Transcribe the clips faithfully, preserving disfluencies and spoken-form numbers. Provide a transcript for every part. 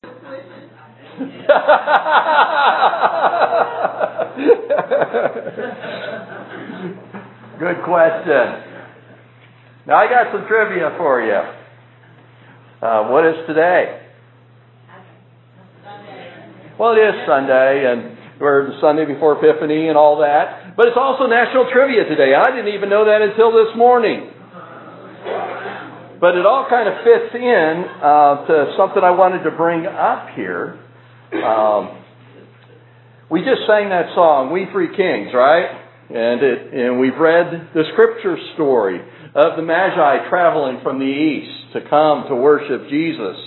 Good question. Now I got some trivia for you. Uh, what is today? Well, it is Sunday, and we're the Sunday before Epiphany and all that. But it's also National Trivia today. I didn't even know that until this morning. But it all kind of fits in uh, to something I wanted to bring up here. Um, we just sang that song, We Three Kings, right? And it, and we've read the scripture story of the Magi traveling from the east to come to worship Jesus.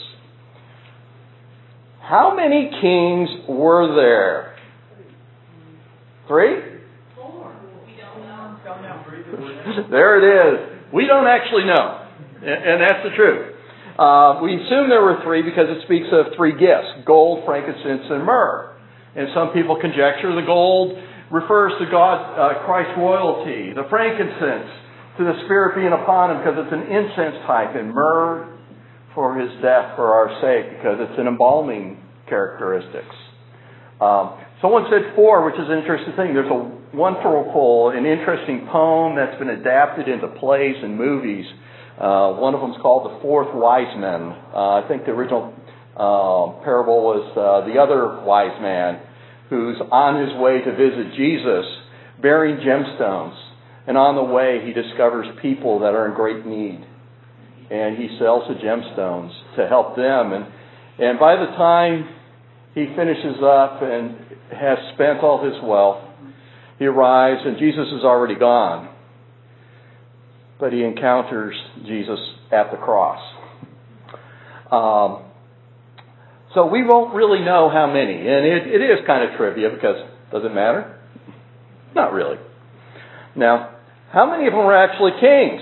How many kings were there? Three? Four. We don't know. Don't know. There it is. We don't actually know. And that's the truth. Uh, we assume there were three because it speaks of three gifts: gold, frankincense, and myrrh. And some people conjecture the gold refers to God, uh, Christ's royalty. The frankincense to the Spirit being upon him because it's an incense type, and myrrh for his death for our sake because it's an embalming characteristics. Um, someone said four, which is an interesting thing. There's a wonderful and interesting poem that's been adapted into plays and movies. Uh, one of them is called The Fourth Wise Men. Uh, I think the original uh, parable was uh, the other wise man who's on his way to visit Jesus bearing gemstones. And on the way he discovers people that are in great need. And he sells the gemstones to help them. And, and by the time he finishes up and has spent all his wealth, he arrives and Jesus is already gone. But he encounters Jesus at the cross. Um, so we won't really know how many. And it, it is kind of trivia because does it matter? Not really. Now, how many of them were actually kings?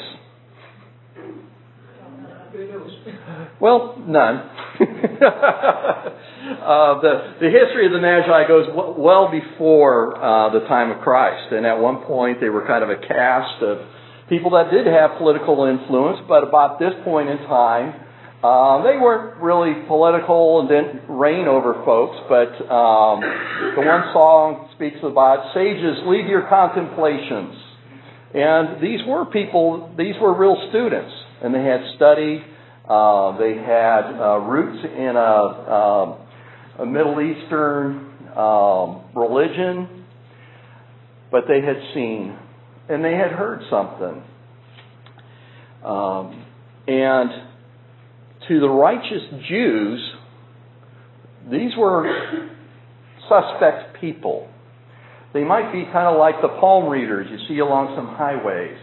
Well, none. uh, the, the history of the Magi goes w- well before uh, the time of Christ. And at one point they were kind of a caste of people that did have political influence, but about this point in time, uh, they weren't really political and didn't reign over folks, but um, the one song speaks about, sages, leave your contemplations. And these were people, these were real students, and they had studied, uh, they had uh, roots in a, uh, a Middle Eastern um, religion, but they had seen and they had heard something. Um, and to the righteous Jews, these were suspect people. They might be kind of like the palm readers you see along some highways.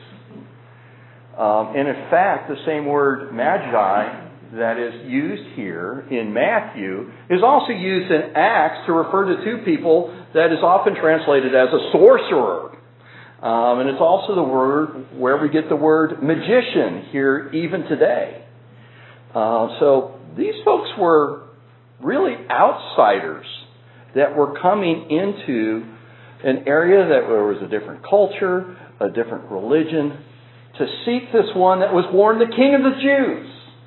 Um, and in fact, the same word magi that is used here in Matthew is also used in Acts to refer to two people that is often translated as a sorcerer. Um, and it's also the word where we get the word magician here even today. Uh, so these folks were really outsiders that were coming into an area that there was a different culture, a different religion, to seek this one that was born the King of the Jews.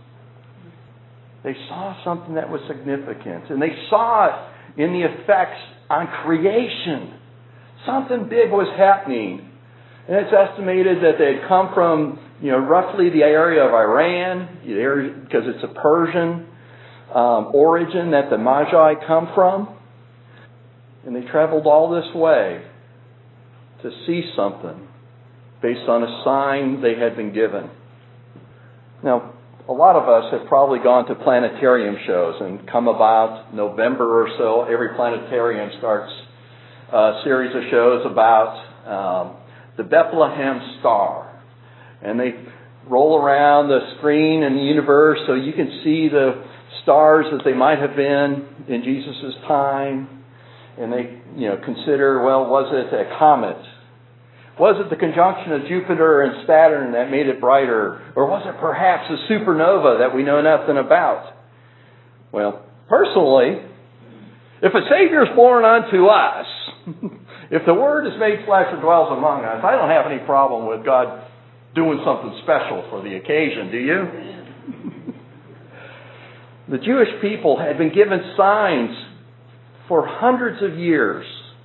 They saw something that was significant, and they saw it in the effects on creation. Something big was happening. And it's estimated that they had come from, you know, roughly the area of Iran, the area, because it's a Persian um, origin that the Magi come from. And they traveled all this way to see something based on a sign they had been given. Now, a lot of us have probably gone to planetarium shows, and come about November or so, every planetarium starts a series of shows about um, the Bethlehem star. And they roll around the screen in the universe so you can see the stars that they might have been in Jesus' time. And they, you know, consider, well, was it a comet? Was it the conjunction of Jupiter and Saturn that made it brighter? Or was it perhaps a supernova that we know nothing about? Well, personally, if a Savior is born unto us, if the Word is made flesh and dwells among us, I don't have any problem with God doing something special for the occasion, do you? The Jewish people had been given signs for hundreds of years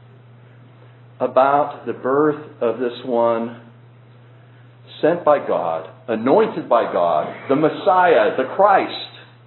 about the birth of this one sent by God, anointed by God, the Messiah, the Christ.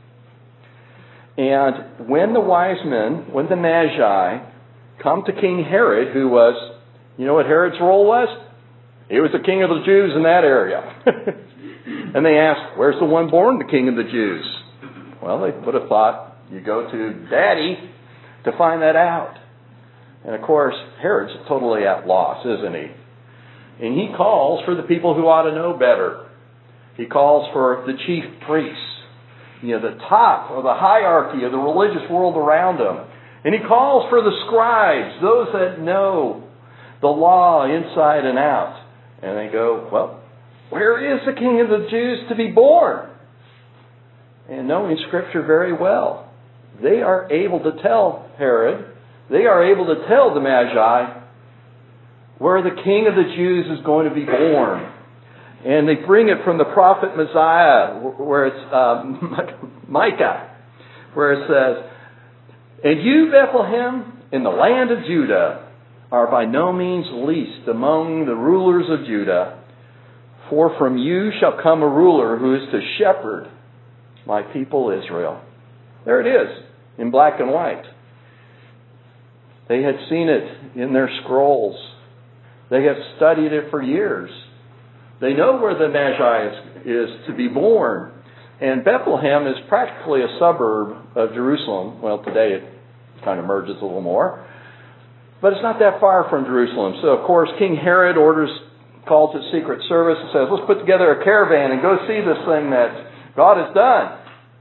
And when the wise men, when the Magi come to King Herod, who was, you know what Herod's role was? He was the king of the Jews in that area. And they asked, where's the one born the king of the Jews? Well, they would have thought, you go to Daddy to find that out. And of course, Herod's totally at loss, isn't he? And he calls for the people who ought to know better. He calls for the chief priests, you know, the top of the hierarchy of the religious world around him. And he calls for the scribes, those that know the law inside and out. And they go, well, where is the King of the Jews to be born? And knowing Scripture very well, they are able to tell Herod, they are able to tell the Magi where the King of the Jews is going to be born. And they bring it from the prophet Messiah, where it's um, Micah, where it says, and you, Bethlehem, in the land of Judah, are by no means least among the rulers of Judah, for from you shall come a ruler who is to shepherd my people Israel. There it is, in black and white. They had seen it in their scrolls. They have studied it for years. They know where the Magi is, is to be born. And Bethlehem is practically a suburb of Jerusalem. Well, today it kind of merges a little more. But it's not that far from Jerusalem. So, of course, King Herod orders, calls his secret service and says, let's put together a caravan and go see this thing that God has done.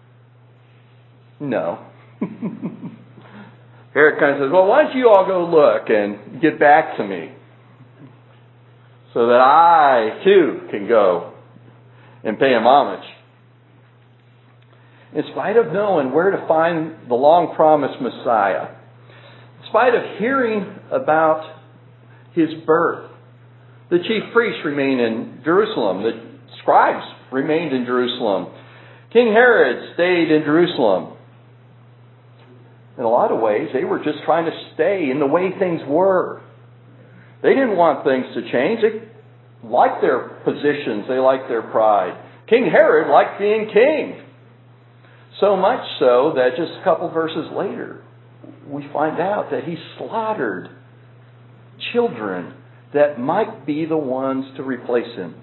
No. Herod kind of says, well, why don't you all go look and get back to me so that I, too, can go and pay him homage. In spite of knowing where to find the long-promised Messiah, in spite of hearing about his birth, the chief priests remained in Jerusalem. The scribes remained in Jerusalem. King Herod stayed in Jerusalem. In a lot of ways, they were just trying to stay in the way things were. They didn't want things to change. They liked their positions. They liked their pride. King Herod liked being king. So much so that just a couple verses later, we find out that he slaughtered children that might be the ones to replace him.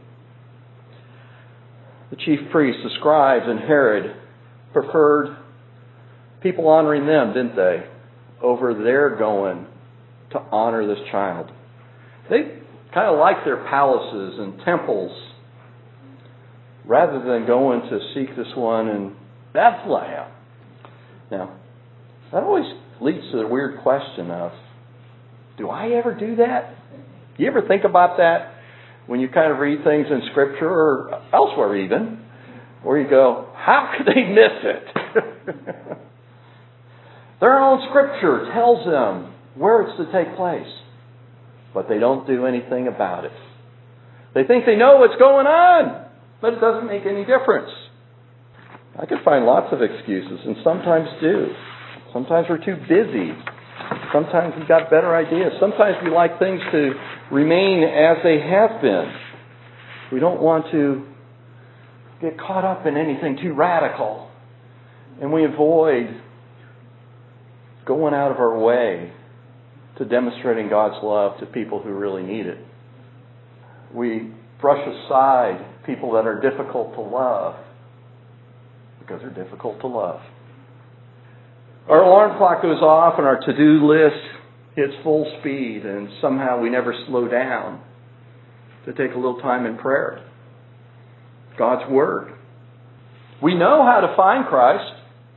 The chief priests, the scribes, and Herod preferred people honoring them, didn't they, over their going to honor this child. They kind of liked their palaces and temples rather than going to seek this one in Bethlehem. Now, that always leads to the weird question of, do I ever do that? Do you ever think about that when you kind of read things in Scripture or elsewhere even, where you go, how could they miss it? Their own Scripture tells them where it's to take place, but they don't do anything about it. They think they know what's going on, but it doesn't make any difference. I can find lots of excuses, and sometimes do. Sometimes we're too busy. Sometimes we've got better ideas. Sometimes we like things to remain as they have been. We don't want to get caught up in anything too radical. And we avoid going out of our way to demonstrating God's love to people who really need it. We brush aside people that are difficult to love because they're difficult to love. Our alarm clock goes off and our to-do list hits full speed, and somehow we never slow down to take a little time in prayer. God's Word. We know how to find Christ,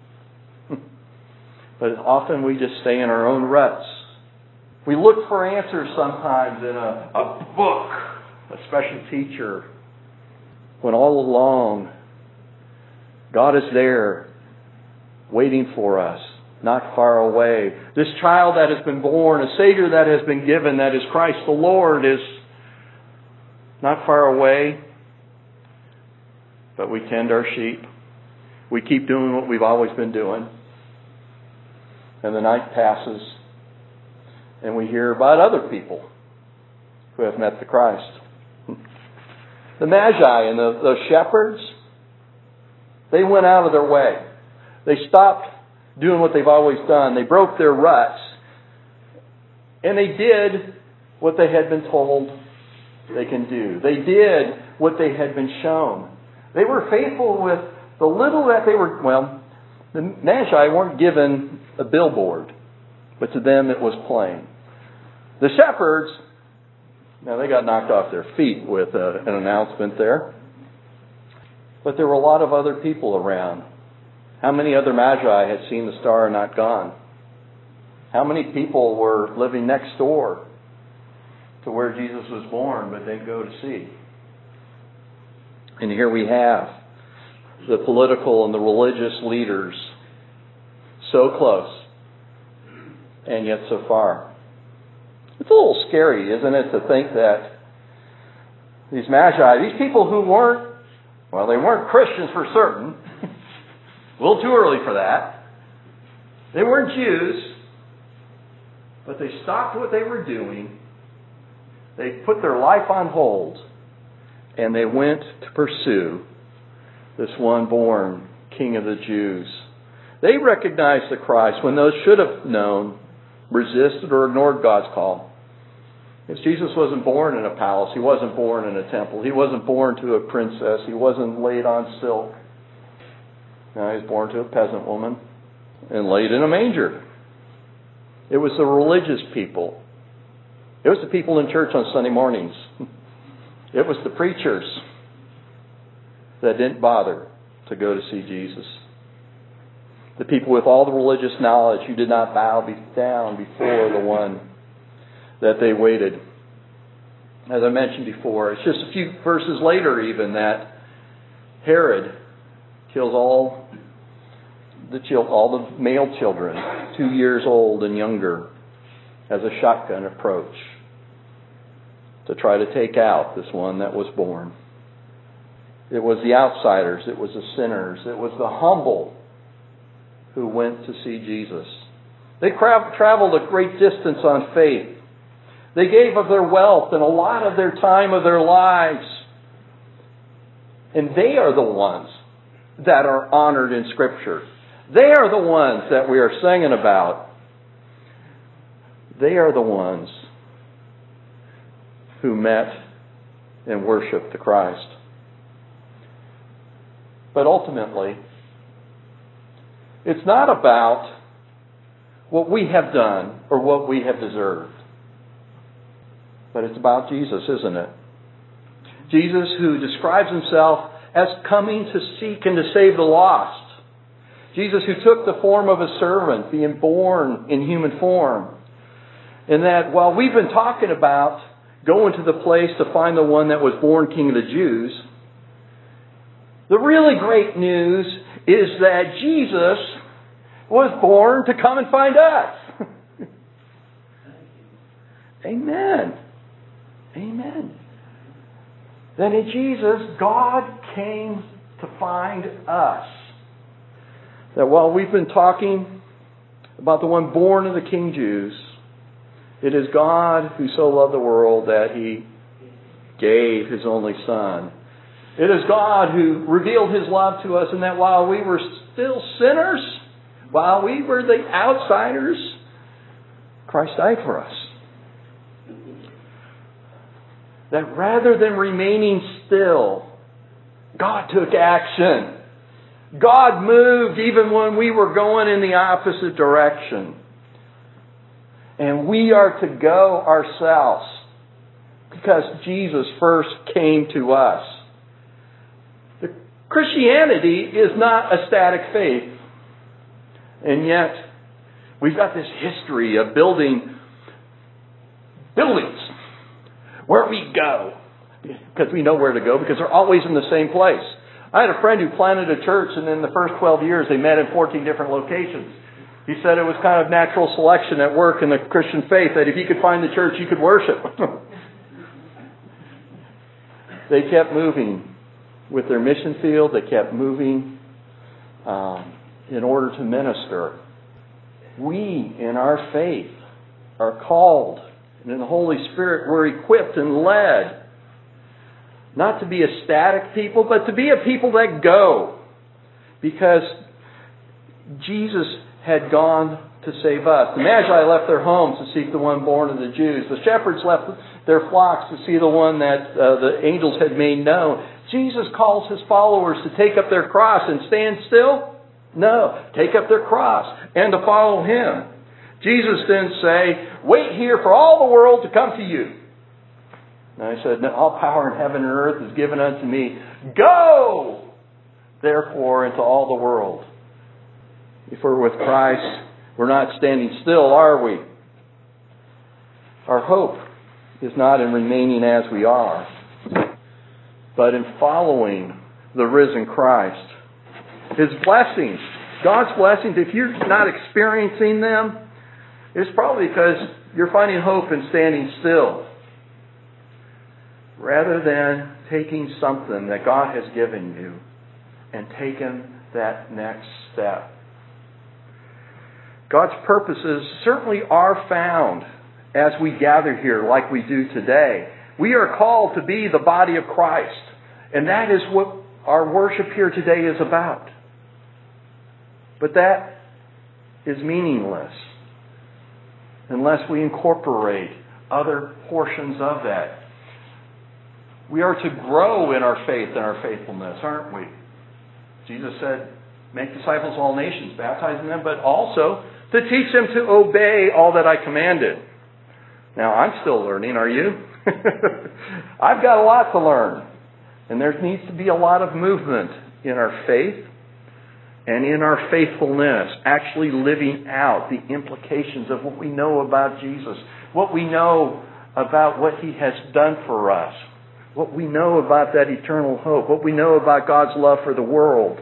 but often we just stay in our own ruts. We look for answers sometimes in a, a book, a special teacher, when all along God is there waiting for us, not far away. This child that has been born, a Savior that has been given, that is Christ the Lord, is not far away, but we tend our sheep. We keep doing what we've always been doing. And the night passes, and we hear about other people who have met the Christ. The Magi and the, those shepherds, they went out of their way. They stopped doing what they've always done. They broke their ruts. And they did what they had been told they can do. They did what they had been shown. They were faithful with the little that they were, well, the Magi weren't given a billboard, but to them it was plain. The shepherds, now they got knocked off their feet with a, an announcement there. But there were a lot of other people around. How many other Magi had seen the star and not gone? How many people were living next door to where Jesus was born, but didn't go to see? And here we have the political and the religious leaders so close and yet so far. It's a little scary, isn't it, to think that these Magi, these people who weren't, well, they weren't Christians for certain. A little too early for that. They weren't Jews, but they stopped what they were doing. They put their life on hold, and they went to pursue this one born King of the Jews. They recognized the Christ when those should have known, resisted, or ignored God's call. Because Jesus wasn't born in a palace. He wasn't born in a temple. He wasn't born to a princess. He wasn't laid on silk. No, he was born to a peasant woman and laid in a manger. It was the religious people. It was the people in church on Sunday mornings. It was the preachers that didn't bother to go to see Jesus. The people with all the religious knowledge who did not bow down before the one that they waited. As I mentioned before, it's just a few verses later even that Herod kills all the chil- all the male children, two years old and younger, as a shotgun approach to try to take out this one that was born. It was the outsiders, it was the sinners, it was the humble who went to see Jesus. They tra- traveled a great distance on faith. They gave of their wealth and a lot of their time of their lives. And they are the ones that are honored in Scripture. They are the ones that we are singing about. They are the ones who met and worshiped the Christ. But ultimately, it's not about what we have done or what we have deserved. But it's about Jesus, isn't it? Jesus, who describes himself as coming to seek and to save the lost. Jesus, who took the form of a servant, being born in human form. And that while we've been talking about going to the place to find the one that was born King of the Jews, the really great news is that Jesus was born to come and find us. Amen. Amen. That in Jesus, God came to find us. That while we've been talking about the one born of the King Jews, it is God who so loved the world that He gave His only Son. It is God who revealed His love to us, and that while we were still sinners, while we were the outsiders, Christ died for us. That rather than remaining still, God took action. God moved even when we were going in the opposite direction. And we are to go ourselves because Jesus first came to us. The Christianity is not a static faith. And yet, we've got this history of building buildings where we go. Because we know where to go, because they're always in the same place. I had a friend who planted a church, and in the first twelve years they met in fourteen different locations. He said it was kind of natural selection at work in the Christian faith, that if you could find the church, you could worship. They kept moving with their mission field. They kept moving um, in order to minister. We, in our faith, are called, and in the Holy Spirit we're equipped and led, not to be a static people, but to be a people that go. Because Jesus had gone to save us. The Magi left their homes to seek the one born of the Jews. The shepherds left their flocks to see the one that uh, the angels had made known. Jesus calls His followers to take up their cross and stand still? No. Take up their cross and to follow Him. Jesus didn't say, wait here for all the world to come to you. No, He said, all power in heaven and earth is given unto me. Go, therefore, into all the world. If we're with Christ, we're not standing still, are we? Our hope is not in remaining as we are, but in following the risen Christ. His blessings, God's blessings, if you're not experiencing them, it's probably because you're finding hope in standing still, rather than taking something that God has given you and taking that next step. God's purposes certainly are found as we gather here like we do today. We are called to be the body of Christ. And that is what our worship here today is about. But that is meaningless unless we incorporate other portions of that. We are to grow in our faith and our faithfulness, aren't we? Jesus said, make disciples of all nations, baptizing them, but also to teach them to obey all that I commanded. Now, I'm still learning, are you? I've got a lot to learn. And there needs to be a lot of movement in our faith and in our faithfulness, actually living out the implications of what we know about Jesus, what we know about what He has done for us, what we know about that eternal hope, what we know about God's love for the world.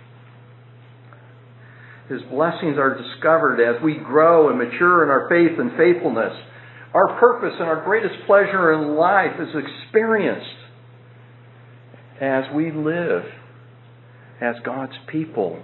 His blessings are discovered as we grow and mature in our faith and faithfulness. Our purpose and our greatest pleasure in life is experienced as we live as God's people.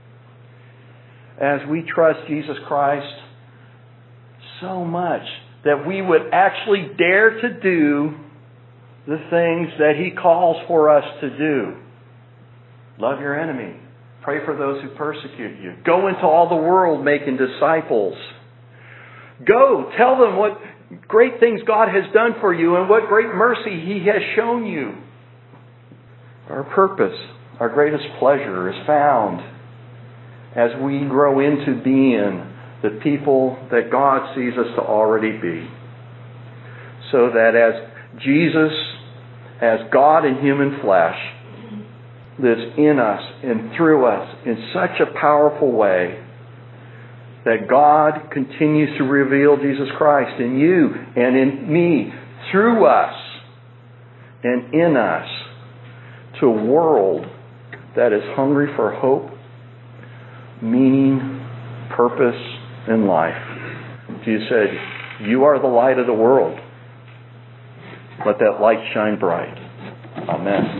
As we trust Jesus Christ so much that we would actually dare to do the things that He calls for us to do. Love your enemy. Pray for those who persecute you. Go into all the world making disciples. Go, tell them what great things God has done for you and what great mercy He has shown you. Our purpose, our greatest pleasure is found as we grow into being the people that God sees us to already be. So that as Jesus, as God in human flesh, lives in us and through us in such a powerful way that God continues to reveal Jesus Christ in you and in me, through us and in us, to a world that is hungry for hope, meaning, purpose, and life. Jesus said, you are the light of the world. Let that light shine bright. Amen.